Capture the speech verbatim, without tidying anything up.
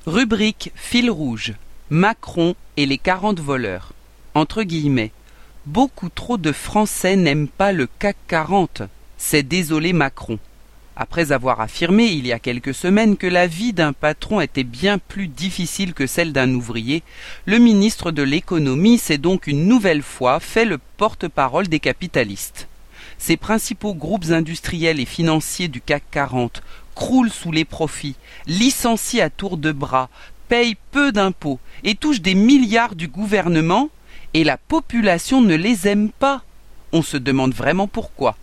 Rubrique fil rouge. Macron et les quarante voleurs. Entre guillemets. Beaucoup trop de Français n'aiment pas le C A C quarante. C'est désolé Macron. Après avoir affirmé il y a quelques semaines que la vie d'un patron était bien plus difficile que celle d'un ouvrier, le ministre de l'économie s'est donc une nouvelle fois fait le porte-parole des capitalistes. Ces principaux groupes industriels et financiers du C A C quarante croulent sous les profits, licencient à tour de bras, payent peu d'impôts et touchent des milliards du gouvernement, et la population ne les aime pas. On se demande vraiment pourquoi.